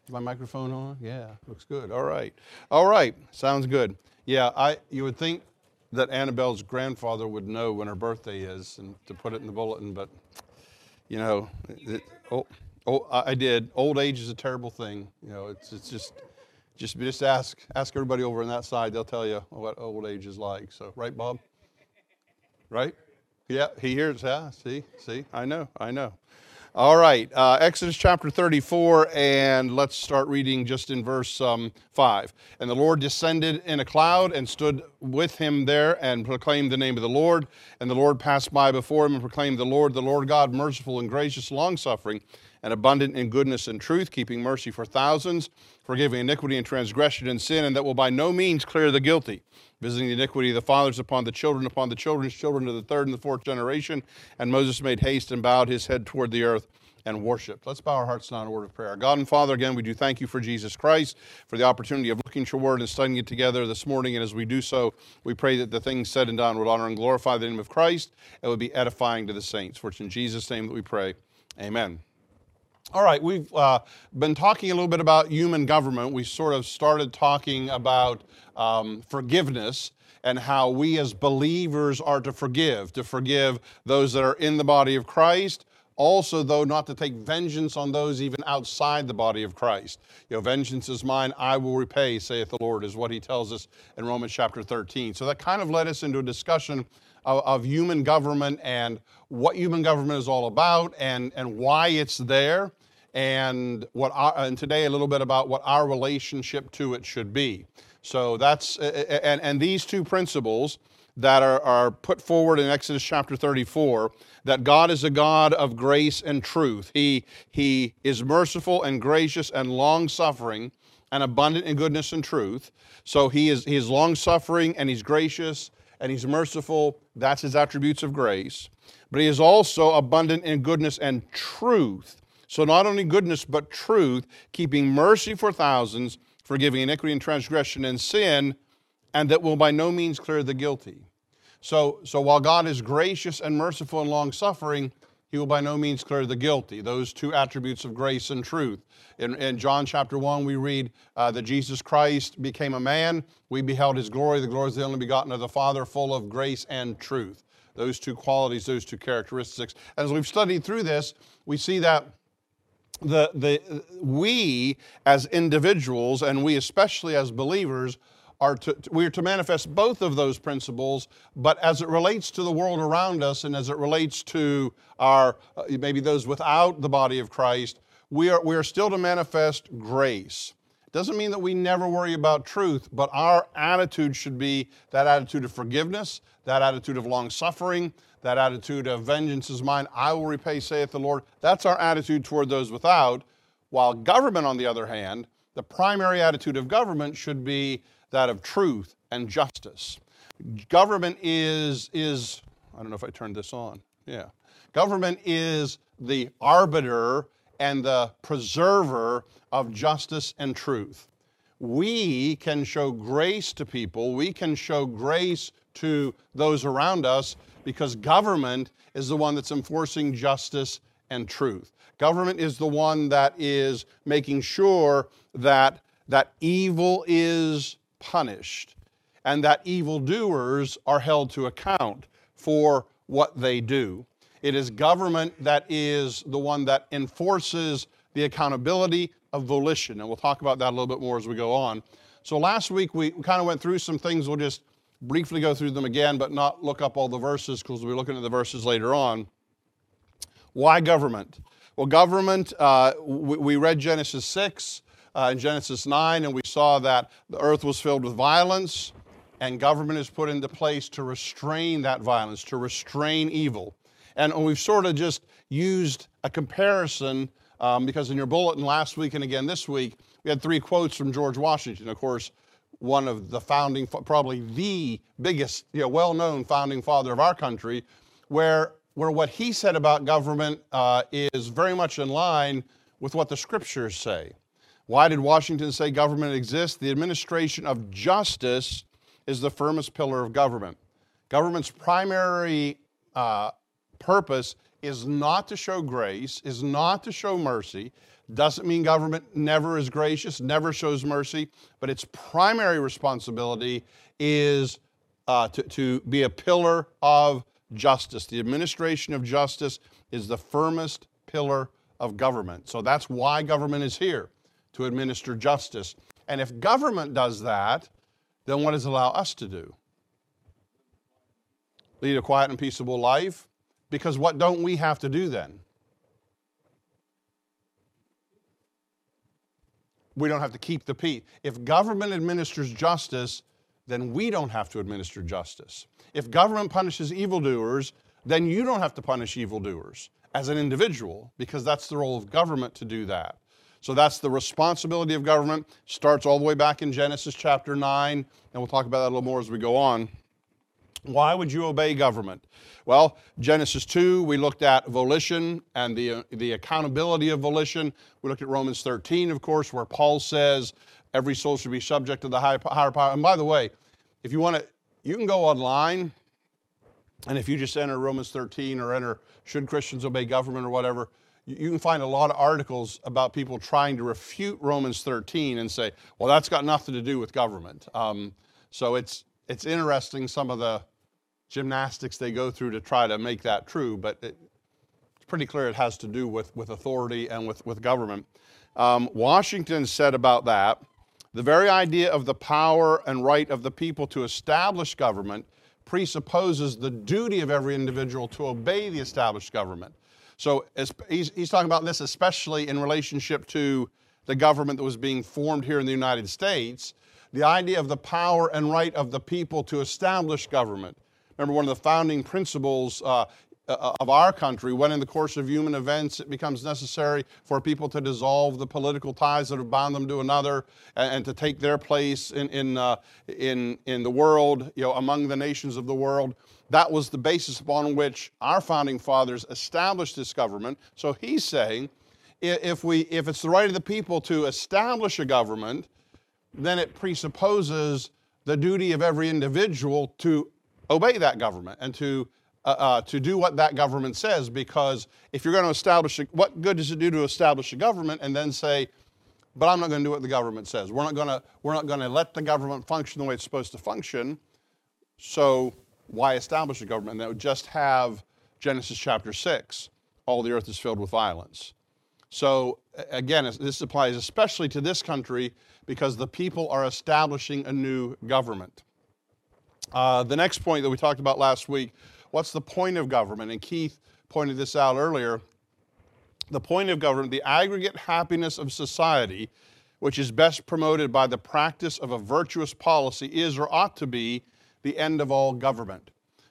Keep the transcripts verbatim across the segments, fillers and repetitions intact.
Is my microphone on? Yeah, looks good. All right. All right. Sounds good. Yeah, I. You would think that Annabelle's grandfather would know when her birthday is and to put it in the bulletin, but, you know, it, oh, oh, I did. Old age is a terrible thing. You know, it's it's just, just just ask ask everybody over on that side. They'll tell you what old age is like. So, right, Bob? Right? Yeah, he hears. Yeah, see, see, I know, I know. All right, uh, Exodus chapter thirty-four, and let's start reading just in verse um, five. And the Lord descended in a cloud and stood with him there and proclaimed the name of the Lord. And the Lord passed by before him and proclaimed, the Lord, the Lord God, merciful and gracious, long-suffering, and abundant in goodness and truth, keeping mercy for thousands, forgiving iniquity and transgression and sin, and that will by no means clear the guilty, visiting the iniquity of the fathers upon the children, upon the children's children to the third and the fourth generation. And Moses made haste and bowed his head toward the earth and worshiped. Let's bow our hearts now in a word of prayer. God and Father, again, we do thank you for Jesus Christ, for the opportunity of looking at your word and studying it together this morning. And as we do so, we pray that the things said and done would honor and glorify the name of Christ and would be edifying to the saints. For it's in Jesus' name that we pray. Amen. All right, we've uh, been talking a little bit about human government. We sort of started talking about um, forgiveness and how we as believers are to forgive, to forgive those that are in the body of Christ. Also, though, not to take vengeance on those even outside the body of Christ. You know, vengeance is mine, I will repay, saith the Lord, is what he tells us in Romans chapter thirteen. So that kind of led us into a discussion of, of human government and what human government is all about and, and why it's there. And what our, and today a little bit about what our relationship to it should be. So that's, and, and these two principles that are, are put forward in Exodus chapter thirty-four, that God is a God of grace and truth. He, he is merciful and gracious and long-suffering and abundant in goodness and truth. So he is, he is long-suffering and he's gracious and he's merciful. That's his attributes of grace. But he is also abundant in goodness and truth. So not only goodness, but truth, keeping mercy for thousands, forgiving iniquity and transgression and sin, and that will by no means clear the guilty. So, so while God is gracious and merciful and long-suffering, he will by no means clear the guilty. Those two attributes of grace and truth. In, in John chapter one, we read uh, that Jesus Christ became a man. We beheld his glory. The glory is the only begotten of the Father, full of grace and truth. Those two qualities, those two characteristics. As we've studied through this, we see that The, the, we as individuals, and we especially as believers, are to, we are to manifest both of those principles, but as it relates to the world around us and as it relates to our, uh, maybe those without the body of Christ, we are, we are still to manifest grace. Doesn't mean that we never worry about truth, but our attitude should be that attitude of forgiveness, that attitude of long-suffering, that attitude of vengeance is mine, I will repay, saith the Lord. That's our attitude toward those without. While government, on the other hand, the primary attitude of government should be that of truth and justice. Government is, is I don't know if I turned this on. Yeah. Government is the arbiter and the preserver of justice and truth. We can show grace to people. We can show grace to those around us because government is the one that's enforcing justice and truth. Government is the one that is making sure that, that evil is punished and that evildoers are held to account for what they do. It is government that is the one that enforces the accountability of volition, and we'll talk about that a little bit more as we go on. So last week we kind of went through some things. We'll just briefly go through them again, but not look up all the verses because we'll be looking at the verses later on. Why government? Well, government, uh, we, we read Genesis six uh, and Genesis nine, and we saw that the earth was filled with violence, and government is put into place to restrain that violence, to restrain evil. And we've sort of just used a comparison um, because in your bulletin last week and again this week, we had three quotes from George Washington. Of course, one of the founding, probably the biggest, you know, well-known founding father of our country, where, where what he said about government uh, is very much in line with what the scriptures say. Why did Washington say government exists? The administration of justice is the firmest pillar of government. Government's primary uh, purpose is not to show grace, is not to show mercy. Doesn't mean government never is gracious, never shows mercy, but its primary responsibility is uh, to, to be a pillar of justice. The administration of justice is the firmest pillar of government. So that's why government is here, to administer justice. And if government does that, then what does it allow us to do? Lead a quiet and peaceable life? Because what don't we have to do then? We don't have to keep the peace. If government administers justice, then we don't have to administer justice. If government punishes evildoers, then you don't have to punish evildoers as an individual, because that's the role of government to do that. So that's the responsibility of government. Starts all the way back in Genesis chapter nine, and we'll talk about that a little more as we go on. Why would you obey government? Well, Genesis two, we looked at volition and the, uh, the accountability of volition. We looked at Romans thirteen, of course, where Paul says every soul should be subject to the high, higher power. And by the way, if you want to, you can go online, and if you just enter Romans thirteen or enter should Christians obey government or whatever, you, you can find a lot of articles about people trying to refute Romans thirteen and say, well, that's got nothing to do with government. Um, so it's it's interesting, some of the gymnastics they go through to try to make that true, but it, it's pretty clear it has to do with, with authority and with, with government. Um, Washington said about that, the very idea of the power and right of the people to establish government presupposes the duty of every individual to obey the established government. So as, he's, he's talking about this especially in relationship to the government that was being formed here in the United States, the idea of the power and right of the people to establish government. Remember, one of the founding principles uh, of our country, when in the course of human events it becomes necessary for people to dissolve the political ties that have bound them to another and, and to take their place in, in, uh, in, in the world, you know, among the nations of the world. That was the basis upon which our founding fathers established this government. So he's saying, if, we, if it's the right of the people to establish a government, then it presupposes the duty of every individual to obey that government and to uh, uh, to do what that government says, because if you're going to establish, a, what good does it do to establish a government and then say, but I'm not going to do what the government says. We're not going to we're not going to let the government function the way it's supposed to function. So why establish a government that would just have Genesis chapter six, all the earth is filled with violence? So again, this applies especially to this country because the people are establishing a new government. Uh, the next point that we talked about last week, what's the point of government? And Keith pointed this out earlier. The point of government, the aggregate happiness of society, which is best promoted by the practice of a virtuous policy, is or ought to be the end of all government.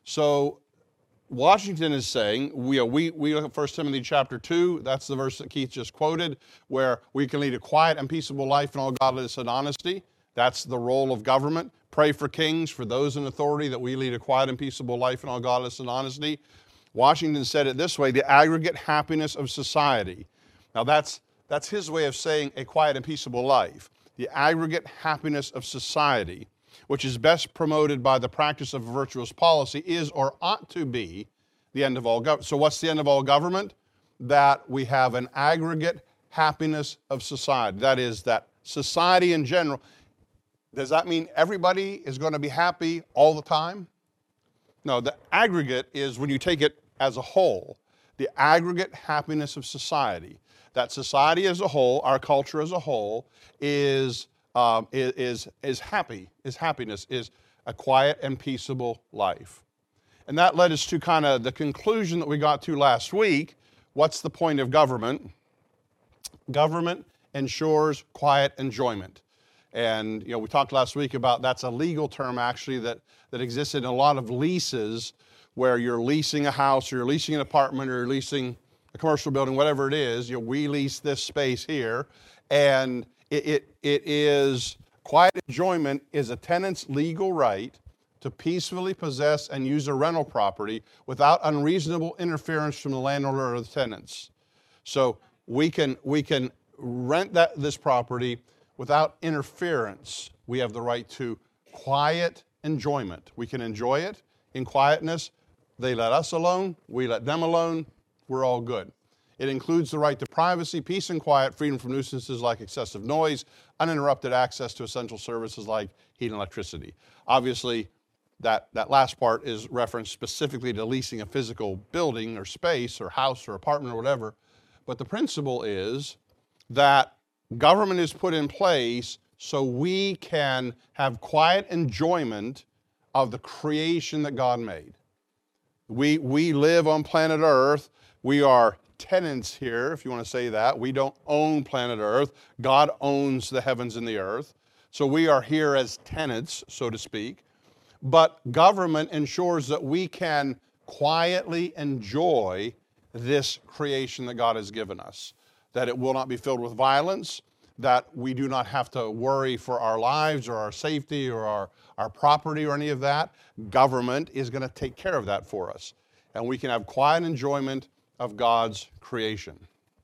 So Washington is saying, we, we, we look at First Timothy chapter two, that's the verse that Keith just quoted, where we can lead a quiet and peaceable life in all godliness and honesty. That's the role of government. Pray for kings, for those in authority, that we lead a quiet and peaceable life in all godliness and honesty. Washington said it this way, the aggregate happiness of society. Now that's, that's his way of saying a quiet and peaceable life. The aggregate happiness of society, which is best promoted by the practice of virtuous policy, is or ought to be the end of all government. So what's the end of all government? That we have an aggregate happiness of society. That is, that society in general. Does that mean everybody is going to be happy all the time? No, the aggregate is when you take it as a whole, the aggregate happiness of society. That society as a whole, our culture as a whole, is Um, is, is happy, is happiness, is a quiet and peaceable life. And that led us to kind of the conclusion that we got to last week. What's the point of government? Government ensures quiet enjoyment. And, you know, we talked last week about that's a legal term actually that, that exists in a lot of leases where you're leasing a house or you're leasing an apartment or you're leasing a commercial building, whatever it is. You know, we lease this space here, and It, it, it is, quiet enjoyment is a tenant's legal right to peacefully possess and use a rental property without unreasonable interference from the landlord or the tenants. So we can, we can rent that, this property without interference. We have the right to quiet enjoyment. We can enjoy it in quietness. They let us alone. We let them alone. We're all good. It includes the right to privacy, peace and quiet, freedom from nuisances like excessive noise, uninterrupted access to essential services like heat and electricity. Obviously, that, that last part is referenced specifically to leasing a physical building or space or house or apartment or whatever. But the principle is that government is put in place so we can have quiet enjoyment of the creation that God made. We, we live on planet Earth. We are tenants here, if you want to say that. We don't own planet Earth. God owns the heavens and the earth. So we are here as tenants, so to speak. But government ensures that we can quietly enjoy this creation that God has given us, that it will not be filled with violence, that we do not have to worry for our lives or our safety or our, our property or any of that. Government is going to take care of that for us. And we can have quiet enjoyment of God's creation.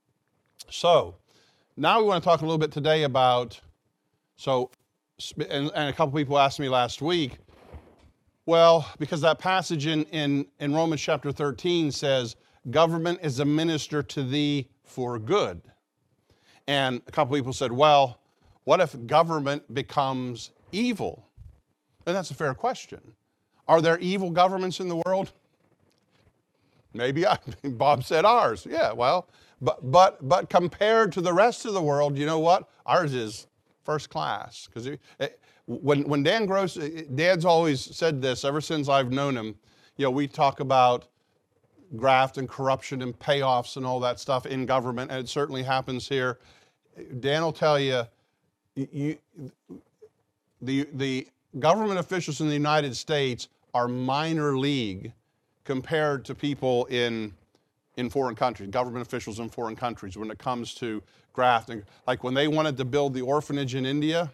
So, now we want to talk a little bit today about, so, and, and a couple people asked me last week, well, because that passage in, in, in Romans chapter thirteen says, government is a minister to thee for good. And a couple people said, well, what if government becomes evil? And that's a fair question. Are there evil governments in the world? Maybe I, Bob said ours. Yeah, well, but but but compared to the rest of the world, you know what? Ours is first class. Because when when Dan Gross, Dad's always said this ever since I've known him. You know, we talk about graft and corruption and payoffs and all that stuff in government, and it certainly happens here. Dan will tell you, you the the government officials in the United States are minor league compared to people in in foreign countries, government officials in foreign countries, when it comes to grafting. Like when they wanted to build the orphanage in India,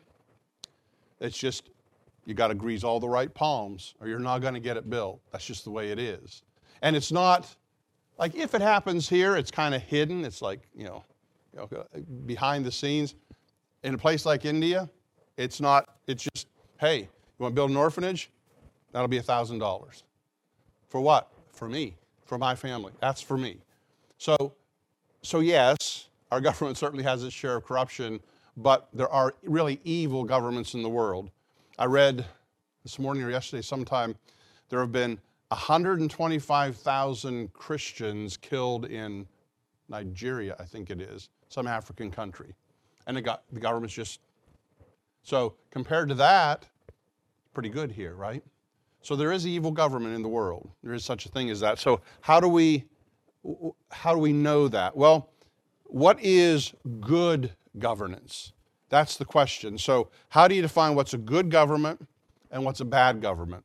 it's just, you got to grease all the right palms or you're not going to get it built. That's just the way it is. And it's not, like if it happens here, it's kind of hidden. It's like, you know, you know, behind the scenes. In a place like India, it's not, it's just, hey, you want to build an orphanage? That'll be one thousand dollars. For what? For me, for my family. That's for me. So, so yes, our government certainly has its share of corruption, but there are really evil governments in the world. I read this morning or yesterday sometime, there have been one hundred twenty-five thousand Christians killed in Nigeria, I think it is, some African country. And it got, the government's just, so compared to that, pretty good here, right? So there is evil government in the world. There is such a thing as that. So how do we, how do we know that? Well, what is good governance? That's the question. So how do you define what's a good government and what's a bad government?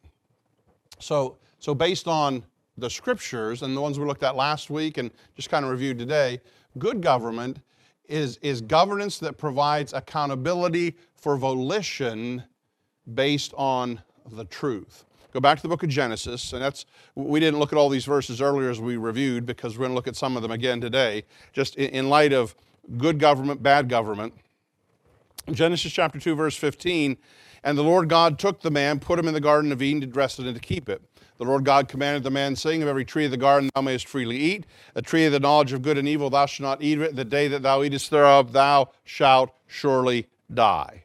So, so based on the scriptures and the ones we looked at last week and just kind of reviewed today, good government is, is governance that provides accountability for volition based on the truth. Go back to the book of Genesis, and that's, we didn't look at all these verses earlier as we reviewed because we're going to look at some of them again today, just in, in light of good government, bad government. Genesis chapter two, verse fifteen, and the Lord God took the man, put him in the garden of Eden to dress it and to keep it. The Lord God commanded the man, saying, of every tree of the garden thou mayest freely eat, a tree of the knowledge of good and evil thou shalt not eat of it, the day that thou eatest thereof thou shalt surely die.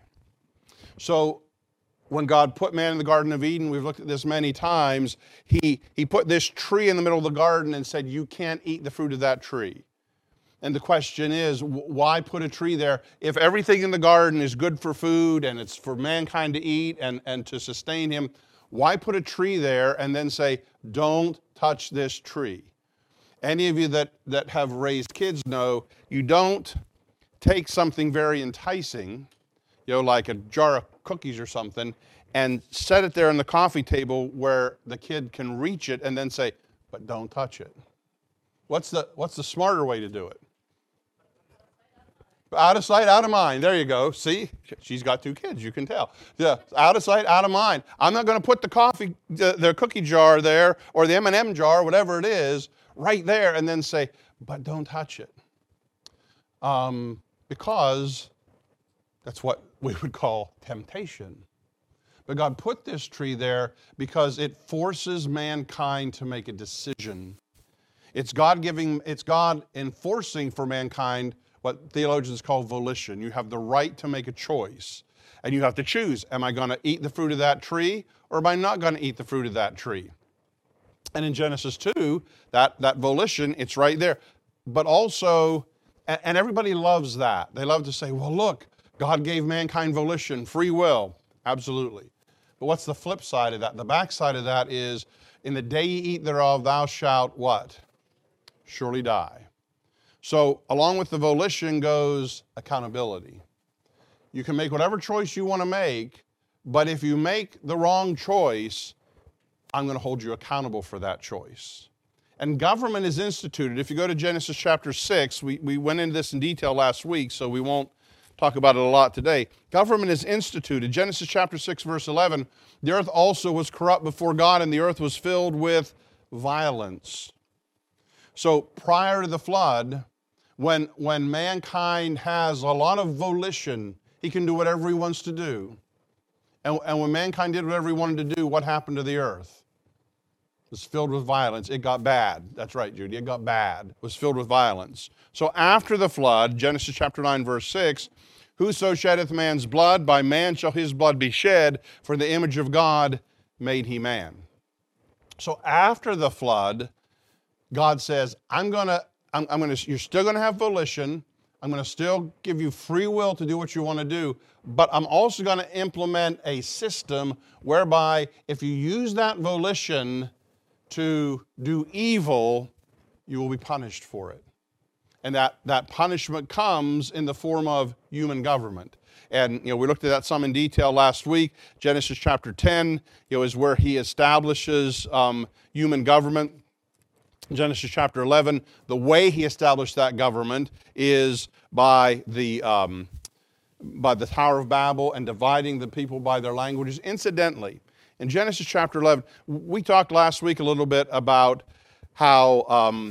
So, when God put man in the Garden of Eden, we've looked at this many times, he, he put this tree in the middle of the garden and said, you can't eat the fruit of that tree. And the question is, why put a tree there? If everything in the garden is good for food and it's for mankind to eat and, and to sustain him, why put a tree there and then say, don't touch this tree? Any of you that, that have raised kids know you don't take something very enticing, you know, like a jar of cookies or something, and set it there on the coffee table where the kid can reach it and then say, but don't touch it. What's the, what's the smarter way to do it? Out of sight, out of mind. There you go. See? She's got two kids, you can tell. Yeah, out of sight, out of mind. I'm not going to put the coffee, the, the cookie jar there, or the M and M jar, whatever it is, right there, and then say, but don't touch it. Um, because that's what we would call temptation. But God put this tree there because it forces mankind to make a decision. It's God giving, it's God enforcing for mankind what theologians call volition. You have the right to make a choice. And you have to choose, am I going to eat the fruit of that tree, or am I not going to eat the fruit of that tree? And in Genesis two, that, that volition, it's right there. But also, and, and everybody loves that. They love to say, well, look, God gave mankind volition, free will. Absolutely. But what's the flip side of that? The backside of that is, in the day you eat thereof, thou shalt what? Surely die. So along with the volition goes accountability. You can make whatever choice you want to make, but if you make the wrong choice, I'm going to hold you accountable for that choice. And government is instituted. If you go to Genesis chapter six, we, we went into this in detail last week, so we won't talk about it a lot today. Government is instituted. Genesis chapter six, verse eleven, the earth also was corrupt before God, and the earth was filled with violence. So prior to the flood, when, when mankind has a lot of volition, he can do whatever he wants to do. And, and when mankind did whatever he wanted to do, what happened to the earth? It was filled with violence. It got bad. That's right, Judy. It got bad. It was filled with violence. So after the flood, Genesis chapter nine, verse six, whoso sheddeth man's blood, by man shall his blood be shed, for the image of God made he man. So after the flood, God says, I'm gonna, I'm, I'm gonna, you're still gonna have volition. I'm gonna still give you free will to do what you want to do, but I'm also gonna implement a system whereby if you use that volition to do evil, you will be punished for it. And that, that punishment comes in the form of human government. And you know, we looked at that some in detail last week. Genesis chapter ten, you know, is where he establishes um, human government. Genesis chapter eleven, the way he established that government is by the um, by the Tower of Babel and dividing the people by their languages. Incidentally, in Genesis chapter eleven, we talked last week a little bit about how um,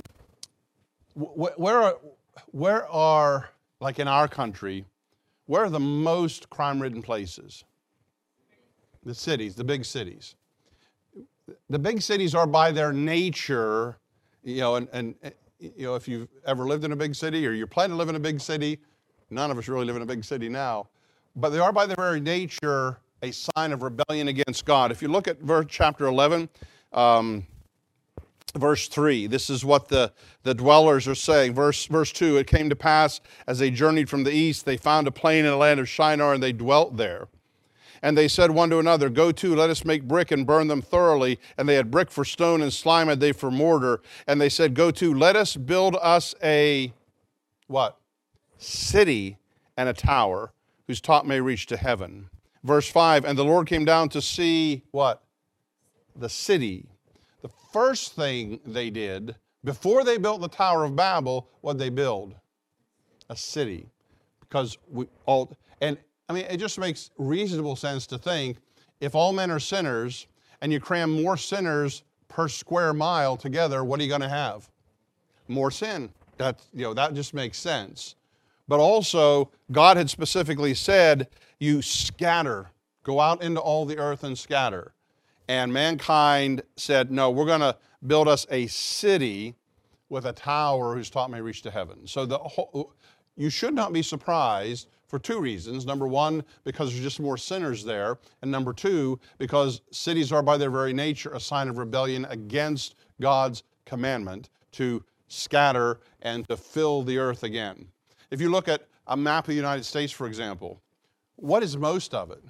wh- where are, where are, like in our country, where are the most crime-ridden places? The cities, the big cities. The big cities are by their nature, you know, and, and you know, if you've ever lived in a big city or you plan to live in a big city, none of us really live in a big city now, but they are by their very nature a sign of rebellion against God. If you look at verse chapter eleven, um, verse three, this is what the, the dwellers are saying. Verse, verse two, it came to pass as they journeyed from the east, they found a plain in the land of Shinar, and they dwelt there. And they said one to another, go to, let us make brick and burn them thoroughly. And they had brick for stone, and slime had they for mortar. And they said, go to, let us build us a, what? City and a tower, whose top may reach to heaven. Verse five, and the Lord came down to see, what? The city. The first thing they did, before they built the Tower of Babel, what'd they build? A city. Because we all, and I mean, it just makes reasonable sense to think if all men are sinners and you cram more sinners per square mile together, what are you going to have? More sin. That, you know, that just makes sense. But also, God had specifically said, you scatter, go out into all the earth and scatter. And mankind said, no, we're going to build us a city with a tower whose top may reach to heaven. So the whole, you should not be surprised for two reasons. Number one, because there's just more sinners there. And number two, because cities are by their very nature a sign of rebellion against God's commandment to scatter and to fill the earth again. If you look at a map of the United States, for example, what is most of it?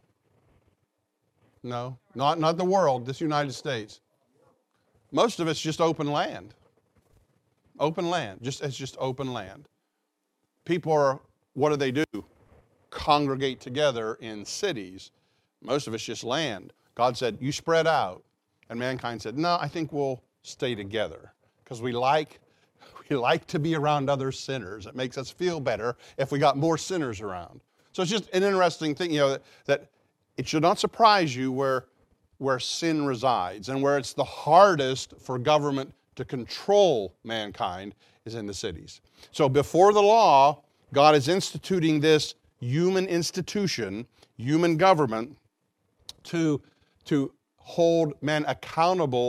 No, not, not the world, this United States. Most of it's just open land. Open land, just it's just open land. People are, what do they do? Congregate together in cities. Most of it's just land. God said, you spread out. And mankind said, no, I think we'll stay together because we like, we like to be around other sinners. It makes us feel better if we got more sinners around. So it's just an interesting thing, you know, that, that it should not surprise you where, where sin resides and where it's the hardest for government to control mankind is in the cities. So before the law, God is instituting this human institution, human government, to, to hold men accountable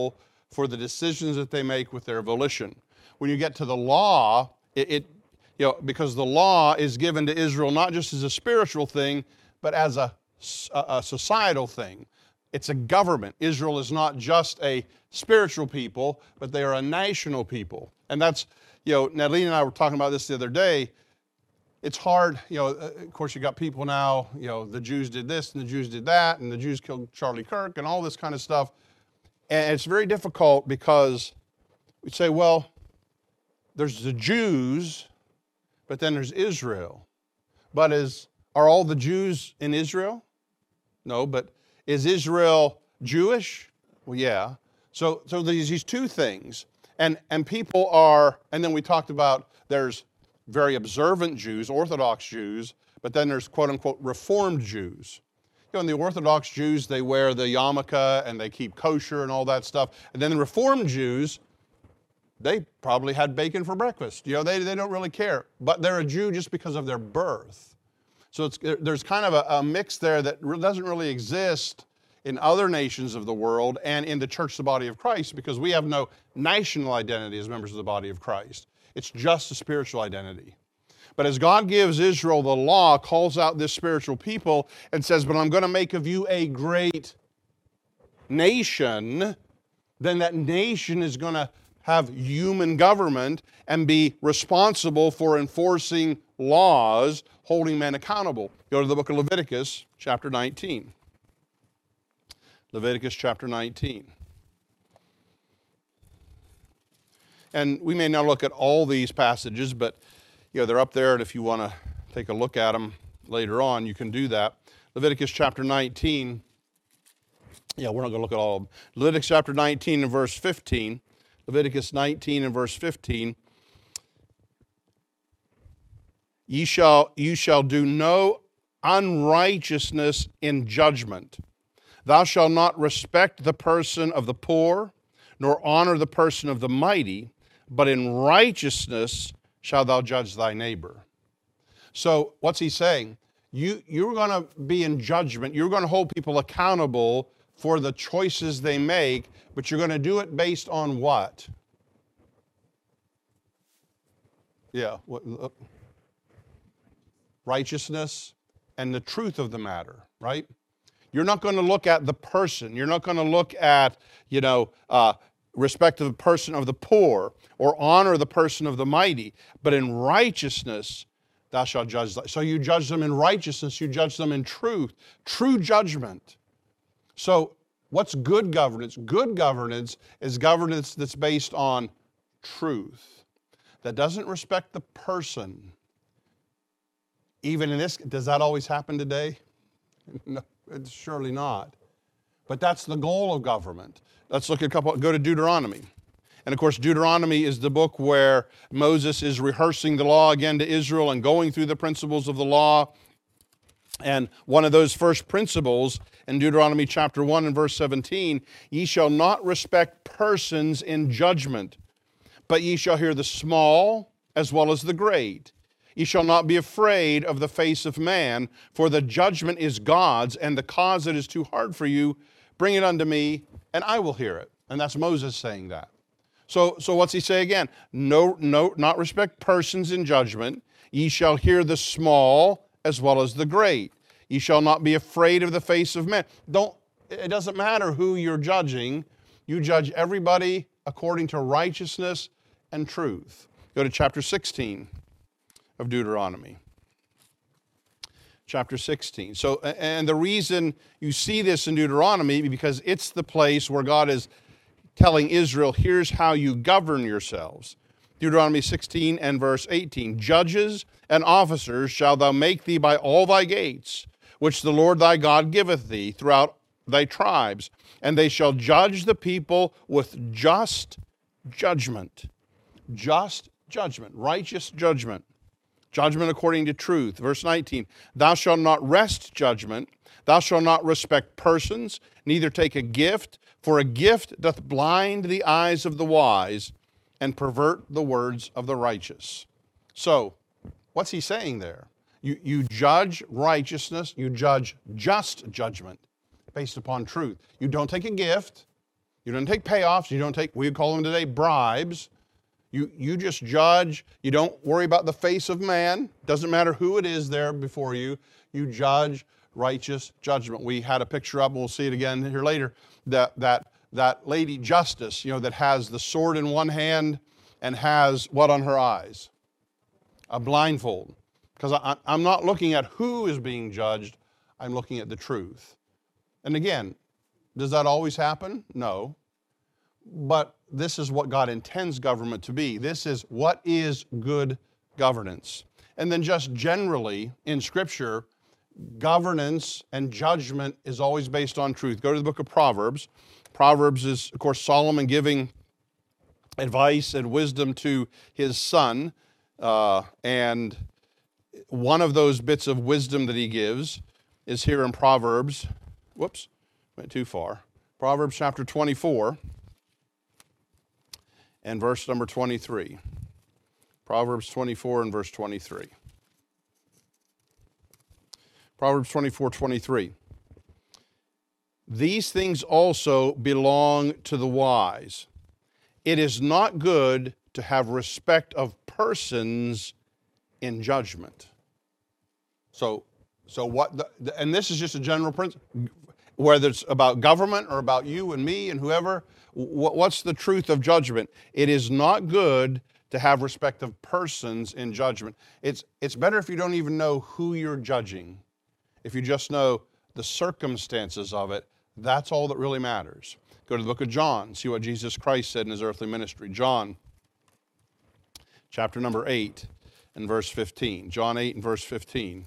for the decisions that they make with their volition. When you get to the law, it, it you know, because the law is given to Israel not just as a spiritual thing, but as a, a, a societal thing. It's a government. Israel is not just a spiritual people, but they are a national people. And that's, you know, Nadine and I were talking about this the other day. It's hard, you know, of course you got people now, you know, the Jews did this and the Jews did that and the Jews killed Charlie Kirk and all this kind of stuff. And it's very difficult because we say, well, there's the Jews, but then there's Israel. But is are all the Jews in Israel? No, but is Israel Jewish? Well, yeah. So so there's these two things. And and people are, and then we talked about there's very observant Jews, Orthodox Jews, but then there's quote-unquote Reformed Jews. You know, and the Orthodox Jews, they wear the yarmulke and they keep kosher and all that stuff. And then the Reformed Jews, they probably had bacon for breakfast. You know, they, they don't really care. But they're a Jew just because of their birth. So it's, there's kind of a, a mix there that doesn't really exist in other nations of the world and in the church, the body of Christ, because we have no national identity as members of the body of Christ. It's just a spiritual identity. But as God gives Israel the law, calls out this spiritual people and says, but I'm going to make of you a great nation, then that nation is going to have human government and be responsible for enforcing laws, holding men accountable. Go to the book of Leviticus, chapter nineteen. Leviticus chapter nineteen. And we may not look at all these passages, but you know, they're up there, and if you want to take a look at them later on, you can do that. Leviticus chapter nineteen. Yeah, we're not going to look at all of them. Leviticus chapter nineteen and verse fifteen. Leviticus nineteen and verse fifteen. Ye shall, you shall do no unrighteousness in judgment. Thou shalt not respect the person of the poor, nor honor the person of the mighty, but in righteousness shalt thou judge thy neighbor. So what's he saying? You, you're going to be in judgment. You're going to hold people accountable for the choices they make, but you're going to do it based on what? Yeah. What, uh, righteousness and the truth of the matter, right? You're not going to look at the person. You're not going to look at, you know, uh, respect to the person of the poor or honor the person of the mighty. But in righteousness, thou shalt judge. So you judge them in righteousness. You judge them in truth. True judgment. So what's good governance? Good governance is governance that's based on truth. That doesn't respect the person. Even in this, does that always happen today? No. It's surely not. But that's the goal of government. Let's look at a couple, go to Deuteronomy. And of course, Deuteronomy is the book where Moses is rehearsing the law again to Israel and going through the principles of the law. And one of those first principles in Deuteronomy chapter one and verse seventeen, ye shall not respect persons in judgment, but ye shall hear the small as well as the great. Ye shall not be afraid of the face of man, for the judgment is God's, and the cause that is too hard for you, bring it unto me, and I will hear it. And that's Moses saying that. So, so what's he say again? No, no, not respect persons in judgment. Ye shall hear the small as well as the great. Ye shall not be afraid of the face of men. Don't, it doesn't matter who you're judging. You judge everybody according to righteousness and truth. Go to chapter sixteen. Of Deuteronomy. Chapter sixteen. So, and the reason you see this in Deuteronomy, because it's the place where God is telling Israel, here's how you govern yourselves. Deuteronomy sixteen and verse eighteen. Judges and officers shalt thou make thee by all thy gates, which the Lord thy God giveth thee throughout thy tribes, and they shall judge the people with just judgment. Just judgment, righteous judgment. Judgment according to truth. Verse nineteen, thou shalt not wrest judgment, thou shalt not respect persons, neither take a gift, for a gift doth blind the eyes of the wise and pervert the words of the righteous. So, what's he saying there? You, you judge righteousness, you judge just judgment based upon truth. You don't take a gift, You don't take payoffs. You don't take, we call them today, bribes. You, you just judge. You don't worry about the face of man. Doesn't matter who it is there before you. You judge righteous judgment. We had a picture up, and we'll see it again here later, that, that, that lady Justice, you know, that has the sword in one hand and has what on her eyes? A blindfold. Because I, I'm not looking at who is being judged. I'm looking at the truth. And again, does that always happen? No. But this is what God intends government to be. This is what is good governance. And then just generally in Scripture, governance and judgment is always based on truth. Go to the book of Proverbs. Proverbs is, of course, Solomon giving advice and wisdom to his son. Uh, and one of those bits of wisdom that he gives is here in Proverbs. Whoops, went too far. Proverbs chapter twenty-four and verse number twenty-three. Proverbs twenty-four and verse twenty-three. Proverbs twenty-four, twenty-three. These things also belong to the wise. It is not good to have respect of persons in judgment. So, so what, the, and this is just a general principle, whether it's about government or about you and me and whoever, what's the truth of judgment? It is not good to have respect of persons in judgment. It's, it's better if you don't even know who you're judging. If you just know the circumstances of it, that's all that really matters. Go to the book of John, see what Jesus Christ said in his earthly ministry. John, chapter number eight and verse fifteen. John eight and verse fifteen.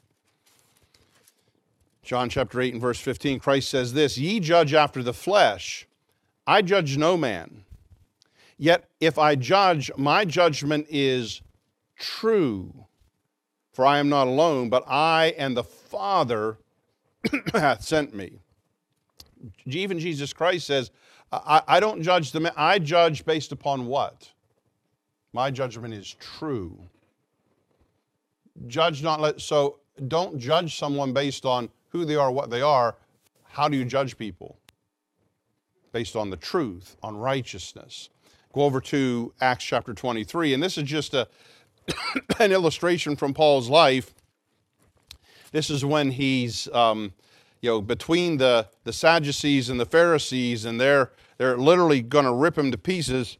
John chapter eight and verse fifteen, Christ says this, "Ye judge after the flesh, I judge no man. Yet if I judge, my judgment is true. For I am not alone, but I and the Father hath sent me." Even Jesus Christ says, I, I don't judge the man. I judge based upon what? My judgment is true. Judge not let, so don't judge someone based on who they are, what they are. How do you judge people? Based on the truth, on righteousness. Go over to Acts chapter twenty-three, and this is just a an illustration from Paul's life. This is when he's, um, you know, between the, the Sadducees and the Pharisees, and they're they're literally going to rip him to pieces.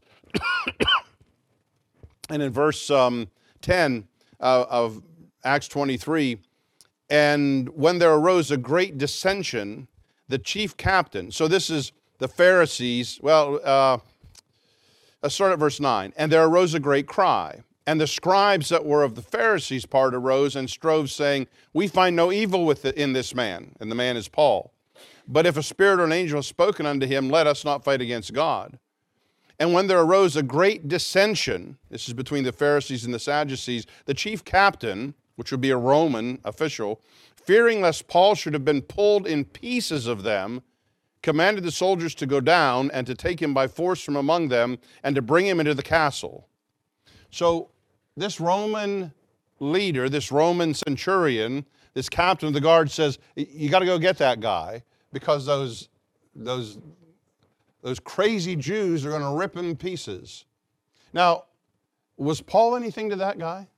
And in verse um, ten uh, of Acts twenty-three, "And when there arose a great dissension, the chief captain," so this is the Pharisees, well, uh, let's start at verse nine. "And there arose a great cry. And the scribes that were of the Pharisees' part arose and strove, saying, We find no evil with it in this man." And the man is Paul. "But if a spirit or an angel has spoken unto him, let us not fight against God. And when there arose a great dissension," this is between the Pharisees and the Sadducees, "the chief captain," which would be a Roman official, "fearing lest Paul should have been pulled in pieces of them, commanded the soldiers to go down and to take him by force from among them and to bring him into the castle." So this Roman leader, this Roman centurion, this captain of the guard says, you got to go get that guy because those, those, those crazy Jews are going to rip him to pieces. Now, was Paul anything to that guy?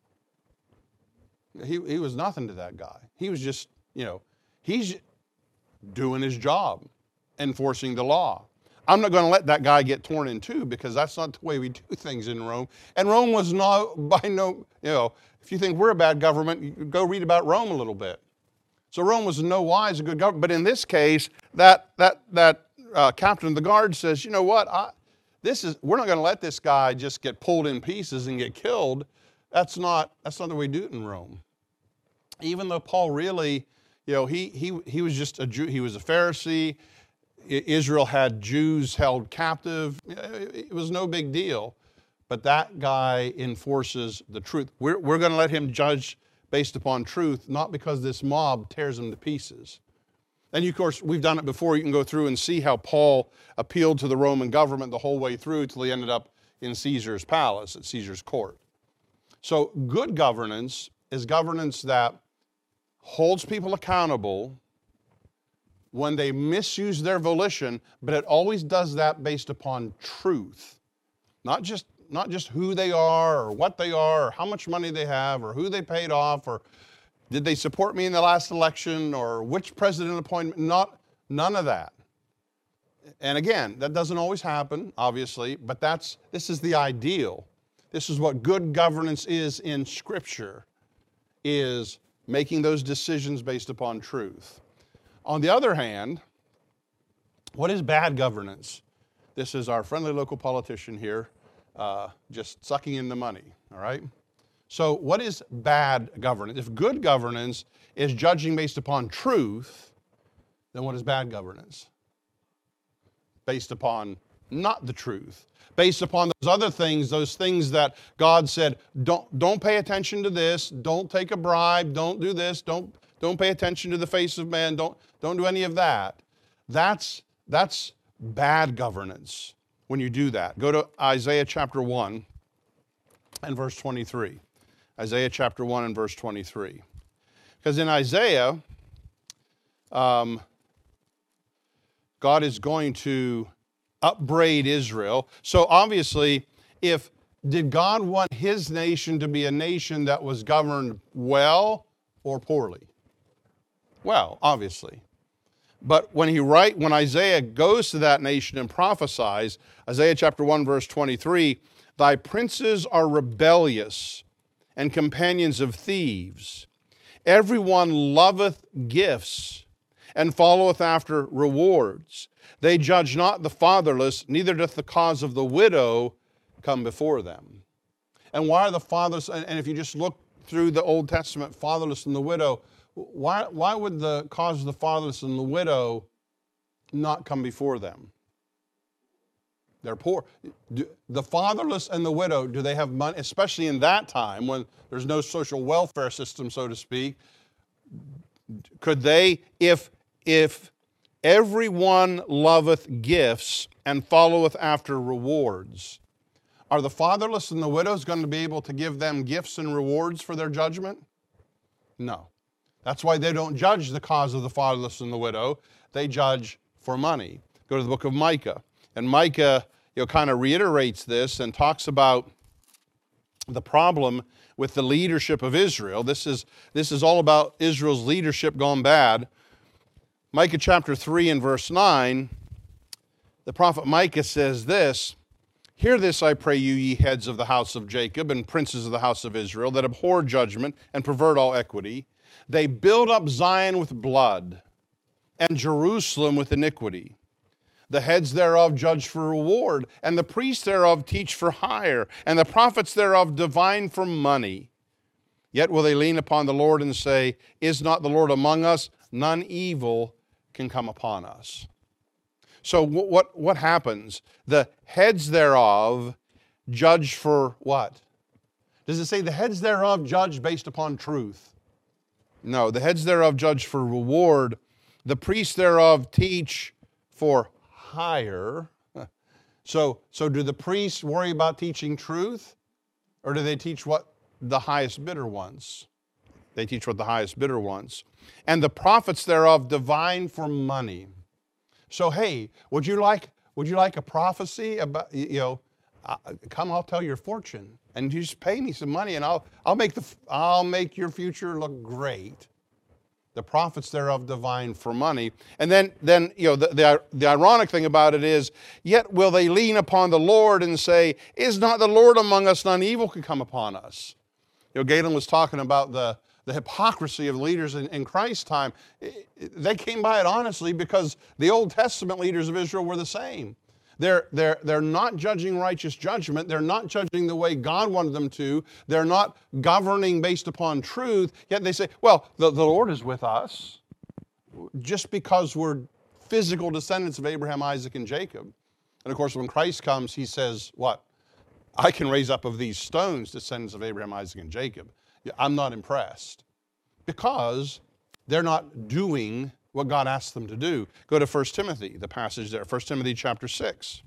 He, he was nothing to that guy. He was just, you know, he's doing his job, enforcing the law. I'm not going to let that guy get torn in two because that's not the way we do things in Rome. And Rome was not by no, you know, if you think we're a bad government, you go read about Rome a little bit. So Rome was in no wise a good government. But in this case, that that that uh, captain of the guard says, you know what, I, this is we're not going to let this guy just get pulled in pieces and get killed. That's not that's not the way we do it in Rome. Even though Paul really, you know, he he he was just a Jew, he was a Pharisee. Israel had Jews held captive. It was no big deal. But that guy enforces the truth. We're, we're going to let him judge based upon truth, not because this mob tears him to pieces. And of course, we've done it before. You can go through and see how Paul appealed to the Roman government the whole way through till he ended up in Caesar's palace, at Caesar's court. So good governance is governance that holds people accountable, when they misuse their volition, but it always does that based upon truth. Not just, not just who they are or what they are or how much money they have or who they paid off or did they support me in the last election or which president appointment, not, none of that. And again, that doesn't always happen, obviously, but that's, this is the ideal. This is what good governance is in Scripture, is making those decisions based upon truth. On the other hand, what is bad governance? This is our friendly local politician here, uh, just sucking in the money, all right? So what is bad governance? If good governance is judging based upon truth, then what is bad governance? Based upon not the truth. Based upon those other things, those things that God said, don't, don't pay attention to this, don't take a bribe, don't do this, don't, don't pay attention to the face of man, don't, don't do any of that. That's, that's bad governance when you do that. Go to Isaiah chapter one and verse twenty-three. Isaiah chapter one and verse twenty-three. Because in Isaiah, um, God is going to upbraid Israel. So obviously, if did God want his nation to be a nation that was governed well or poorly? Well, obviously. But when he write, when Isaiah goes to that nation and prophesies, Isaiah chapter one, verse twenty-three, thy princes are rebellious and companions of thieves. Everyone loveth gifts and followeth after rewards. They judge not the fatherless, neither doth the cause of the widow come before them. And why are the fatherless, and if you just look through the Old Testament, fatherless and the widow, why, why would the cause of the fatherless and the widow not come before them? They're poor. Do, the fatherless and the widow, do they have money, especially in that time when there's no social welfare system, so to speak? Could they, if, if everyone loveth gifts and followeth after rewards, are the fatherless and the widows going to be able to give them gifts and rewards for their judgment? No. That's why they don't judge the cause of the fatherless and the widow. They judge for money. Go to the book of Micah. And Micah, you know, kind of reiterates this and talks about the problem with the leadership of Israel. This is, this is all about Israel's leadership gone bad. Micah chapter three and verse nine, the prophet Micah says this, hear this, I pray you, ye heads of the house of Jacob and princes of the house of Israel, that abhor judgment and pervert all equity. They build up Zion with blood and Jerusalem with iniquity. The heads thereof judge for reward, and the priests thereof teach for hire, and the prophets thereof divine for money. Yet will they lean upon the Lord and say, is not the Lord among us? None evil can come upon us. So what, what happens? The heads thereof judge for what? Does it say the heads thereof judge based upon truth? No, the heads thereof judge for reward. The priests thereof teach for hire. So, so do the priests worry about teaching truth? Or do they teach what the highest bidder wants? They teach what the highest bidder wants. And the prophets thereof divine for money. So, hey, would you like, would you like a prophecy about, you know, uh, come, I'll tell your fortune. And you just pay me some money and I'll, I'll, make the, I'll make your future look great. The prophets thereof divine for money. And then, then you know, the, the, the ironic thing about it is, yet will they lean upon the Lord and say, is not the Lord among us, none evil can come upon us. You know, Galen was talking about the, the hypocrisy of leaders in, in Christ's time. It, it, they came by it honestly because the Old Testament leaders of Israel were the same. They're, they're, they're not judging righteous judgment. They're not judging the way God wanted them to. They're not governing based upon truth. Yet they say, well, the, the Lord is with us. Just because we're physical descendants of Abraham, Isaac, and Jacob. And of course, when Christ comes, he says, what? I can raise up of these stones descendants of Abraham, Isaac, and Jacob. I'm not impressed. Because they're not doing what God asked them to do. Go to First Timothy, the passage there, First Timothy chapter six.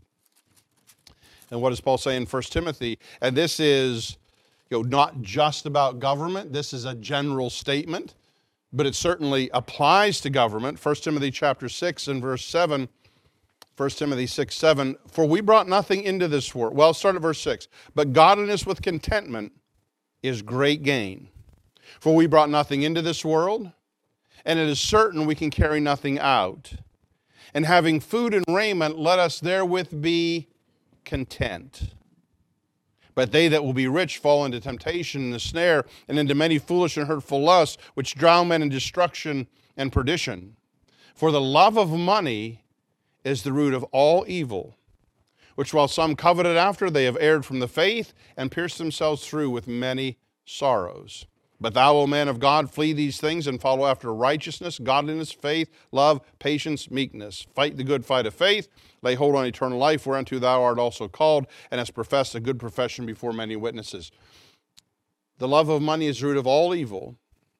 And what does Paul say in First Timothy? And this is, you know, not just about government. This is a general statement. but it certainly applies to government. First Timothy chapter six and verse seven, First Timothy six, seven, for we brought nothing into this world. Well, start at verse six. But godliness with contentment is great gain. For we brought nothing into this world, and it is certain we can carry nothing out. And having food and raiment, let us therewith be content. But they that will be rich fall into temptation and the snare, and into many foolish and hurtful lusts, which drown men in destruction and perdition. For the love of money is the root of all evil, which while some coveted after, they have erred from the faith, and pierced themselves through with many sorrows. But thou, O man of God, flee these things, and follow after righteousness, godliness, faith, love, patience, meekness. Fight the good fight of faith. Lay hold on eternal life, whereunto thou art also called, and hast professed a good profession before many witnesses. The love of money is the root of all evil.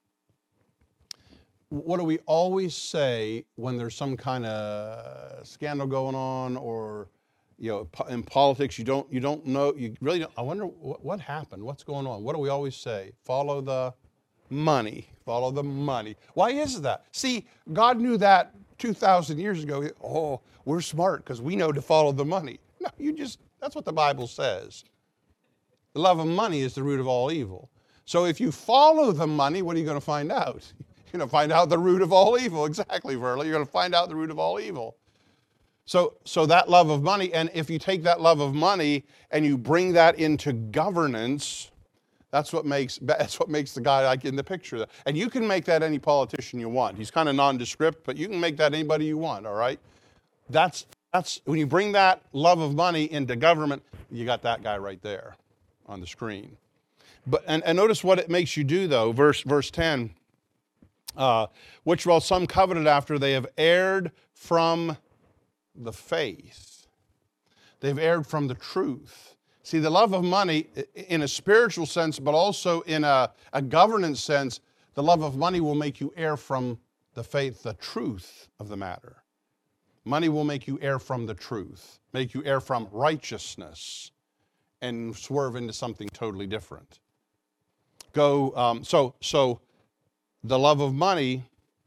What do we always say when there's some kind of scandal going on, or you know, in politics, you don't you don't know, you really don't, I wonder what, what happened, what's going on? What do we always say? Follow the money, follow the money. Why is that? See, God knew that two thousand years ago. Oh, we're smart because we know to follow the money. No, you just, that's what the Bible says. The love of money is the root of all evil. So if you follow the money, what are you going to find out? You're going to find out the root of all evil. Exactly, Verla. You're going to find out the root of all evil. So, so that love of money, and if you take that love of money and you bring that into governance, that's what makes that's what makes the guy like in the picture. And you can make that any politician you want. He's kind of nondescript, but you can make that anybody you want. All right. That's that's when you bring that love of money into government, you got that guy right there on the screen. But and, and notice what it makes you do though. Verse verse ten. Uh, which while some coveted after, they have erred from the faith. They've erred from the truth. See, the love of money in a spiritual sense, but also in a, a governance sense, the love of money will make you err from the faith, the truth of the matter. Money will make you err from the truth, make you err from righteousness, and swerve into something totally different. Go, um, so, so the love of money,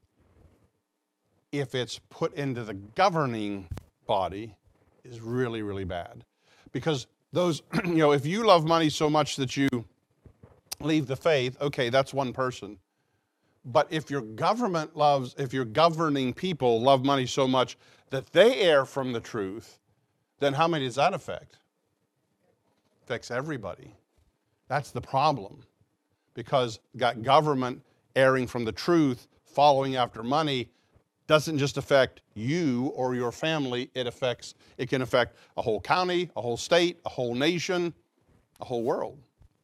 if it's put into the governing body, is really, really bad. Because those, you know, if you love money so much that you leave the faith, okay, that's one person. But if your government loves, if your governing people love money so much that they err from the truth, then how many does that affect? Affects everybody. That's the problem. Because got government erring from the truth, following after money, doesn't just affect you or your family, it affects, it can affect a whole county, a whole state, a whole nation, a whole world.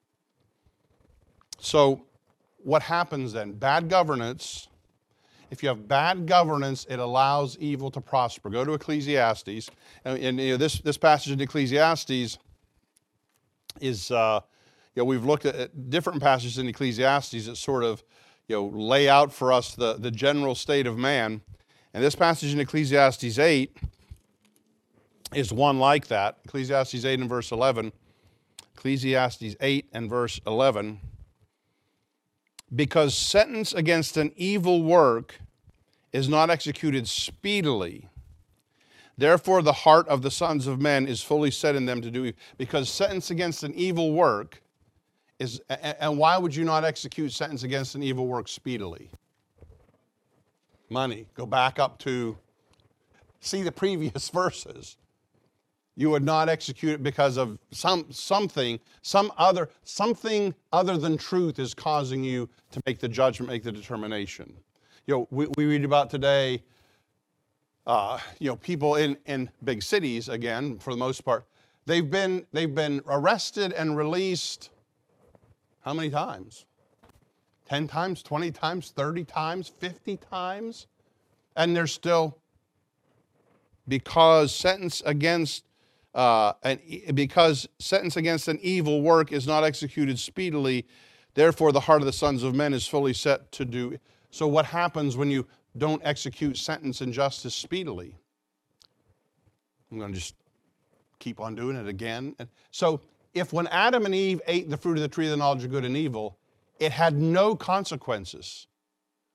So what happens then? Bad governance. If you have bad governance, it allows evil to prosper. Go to Ecclesiastes. And, and you know, this, this passage in Ecclesiastes is, uh, you know, we've looked at different passages in Ecclesiastes that sort of, you know, lay out for us the, the general state of man. And this passage in Ecclesiastes eight is one like that. Ecclesiastes eight and verse eleven. Ecclesiastes eight and verse eleven. Because sentence against an evil work is not executed speedily. Therefore the heart of the sons of men is fully set in them to do evil. Because sentence against an evil work is, and why would you not execute sentence against an evil work speedily? Money. Go back up to, see the previous verses. You would not execute it because of some something, some other, something other than truth is causing you to make the judgment, make the determination. You know, we, we read about today, uh, you know, people in, in big cities, again, for the most part, they've been, they've been arrested and released how many times? ten times, twenty times, thirty times, fifty times? And they're still, because sentence against uh, an, because sentence against an evil work is not executed speedily, therefore the heart of the sons of men is fully set to do. So what happens when you don't execute sentence and justice speedily? I'm going to just keep on doing it again. So if when Adam and Eve ate the fruit of the tree of the knowledge of good and evil, it had no consequences.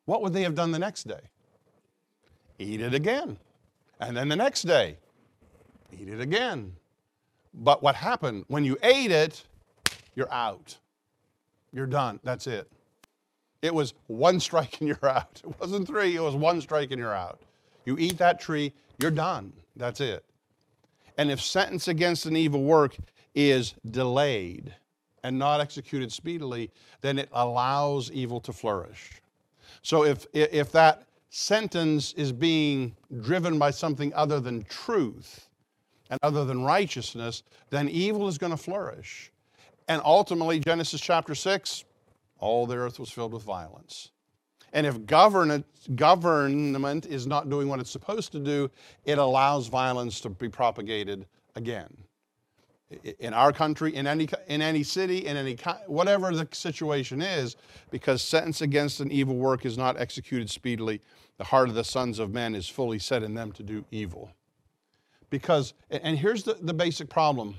what would they have done the next day? Eat it again. And then the next day, eat it again. But what happened? When you ate it, you're out. You're done. That's it. It was one strike and you're out. It wasn't three, it was one strike and you're out. You eat that tree, you're done. That's it. And if sentence against an evil work is delayed and not executed speedily, then it allows evil to flourish. So if, if that sentence is being driven by something other than truth and other than righteousness, then evil is going to flourish. And ultimately, Genesis chapter six, all the earth was filled with violence. And if government, government is not doing what it's supposed to do, it allows violence to be propagated again. In our country, in any, in any city, in any, whatever the situation is, because sentence against an evil work is not executed speedily, the heart of the sons of men is fully set in them to do evil. Because, and here's the, the basic problem.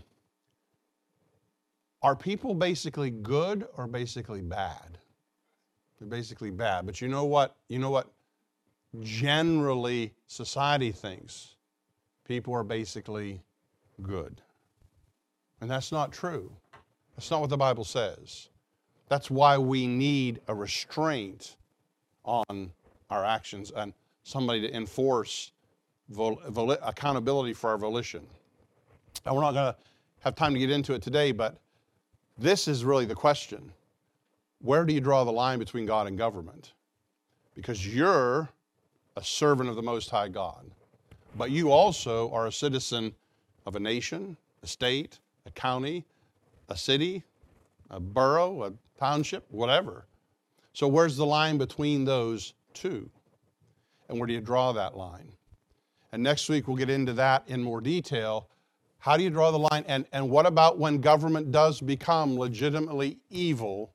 Are people basically good or basically bad? They're basically bad. But you know what? You know what generally society thinks? People are basically good. And that's not true. That's not what the Bible says. That's why we need a restraint on our actions and somebody to enforce vol- vol- accountability for our volition. And we're not going to have time to get into it today, but this is really the question. Where do you draw the line between God and government? Because you're a servant of the Most High God, but you also are a citizen of a nation, a state, a county, a city, a borough, a township, whatever. So where's the line between those two? And where do you draw that line? And next week we'll get into that in more detail. How do you draw the line? And, and what about when government does become legitimately evil,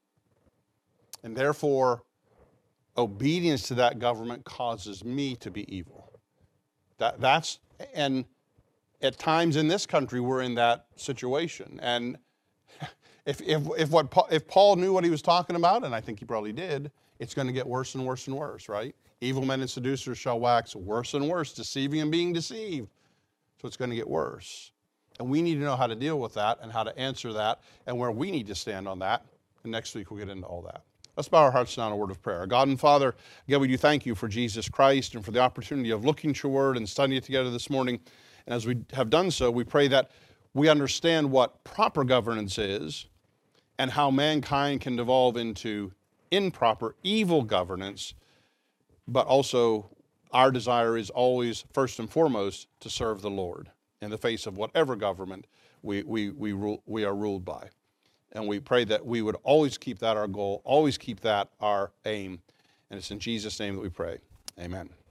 and therefore obedience to that government causes me to be evil? That, that's, and at times in this country we're in that situation. And if, if, if, what Paul, if Paul knew what he was talking about, and I think he probably did, it's going to get worse and worse and worse, right? Evil men and seducers shall wax worse and worse, deceiving and being deceived. So it's going to get worse. And we need to know how to deal with that and how to answer that and where we need to stand on that. And next week we'll get into all that. Let's bow our hearts down in a word of prayer. God and Father, again, we do thank you for Jesus Christ and for the opportunity of looking at your word and studying it together this morning. And as we have done so, we pray that we understand what proper governance is and how mankind can devolve into improper, evil governance, but also our desire is always, first and foremost, to serve the Lord in the face of whatever government we, we, we, rule, we are ruled by. And we pray that we would always keep that our goal, always keep that our aim. And it's in Jesus' name that we pray. Amen.